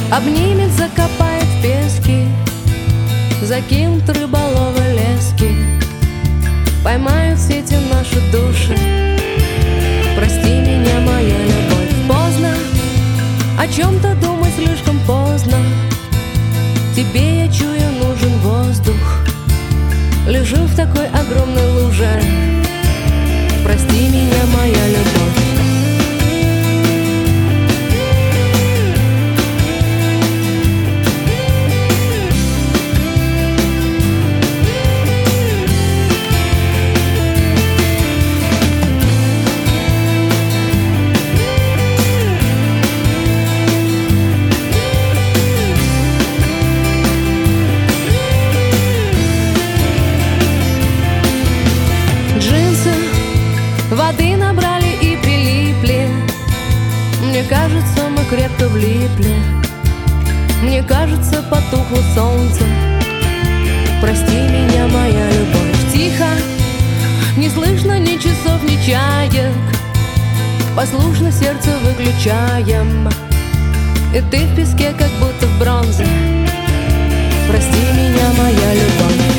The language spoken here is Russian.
Обнимет, закопает в пески, закинут рыболовы лески, поймают сети наши души. Прости меня, моя любовь. Поздно о чем-то думать, слишком поздно. Тебе, я чую, нужен воздух. Лежу в такой огромной луже. Прости меня, моя любовь. Воды набрали и прилипли. Мне кажется, мы крепко влипли. Мне кажется, потухло солнце. Прости меня, моя любовь. Тихо, не слышно ни часов, ни чаек. Послушно сердце выключаем. И ты в песке, как будто в бронзе. Прости меня, моя любовь.